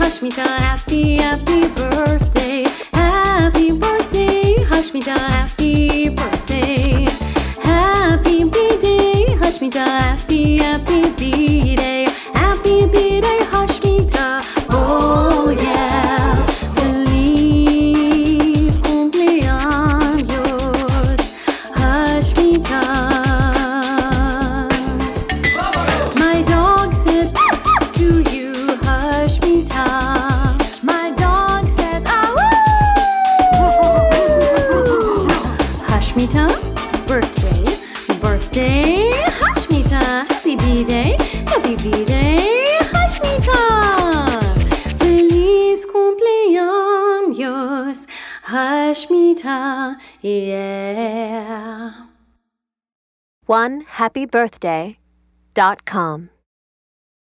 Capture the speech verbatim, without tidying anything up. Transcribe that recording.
Hashmita, happy, happy birthday. Happy birthday, Hashmita, happy birthday. Happy B-Day, Hashmita, happy, happy B-Day. Happy B-Day, Hashmita, oh yeah. Feliz cumpleaños, Hashmita. My dog says to you, Hashmita. My dog says, ah woo! Hashmita, birthday, birthday, Hashmita. Happy B-Day, happy B-Day, Hashmita. Feliz cumpleaños, Hashmita, yeah. one happy birthday dot com